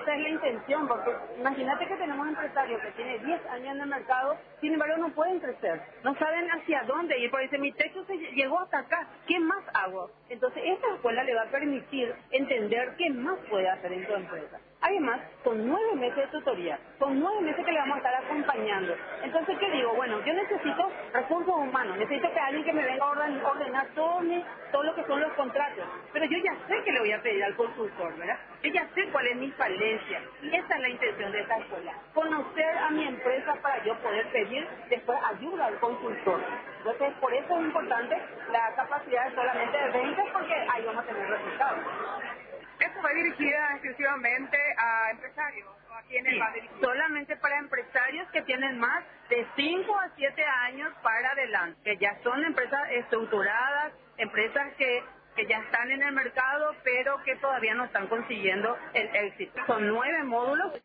esa es la intención, porque imagínate que tenemos empresarios que tienen 10 años en el mercado, sin embargo no pueden crecer, no saben hacia dónde ir, porque dicen, mi techo se llegó hasta acá, ¿qué más hago? Entonces esta escuela le va a permitir entender qué más puede hacer en tu empresa. Además, con 9 meses de tutoría, con 9 meses que le vamos a estar acompañando. Entonces, ¿qué digo? Bueno, yo necesito recursos humanos, necesito que alguien que me venga a ordenar todo lo que son los contratos. Pero yo ya sé que le voy a pedir al consultor, ¿verdad? Yo ya sé cuál es mi falencia. Y esa es la intención de esta escuela. Conocer a mi empresa para yo poder pedir después ayuda al consultor. Entonces, por eso es importante la capacidad solamente de 20, porque ahí vamos a tener resultados. ¿Esto va dirigida exclusivamente a empresarios o a quienes Sí, va dirigido? solamente para empresarios que tienen más de 5 a 7 años para adelante, que ya son empresas estructuradas, empresas que ya están en el mercado, pero que todavía no están consiguiendo el éxito. Son 9 módulos.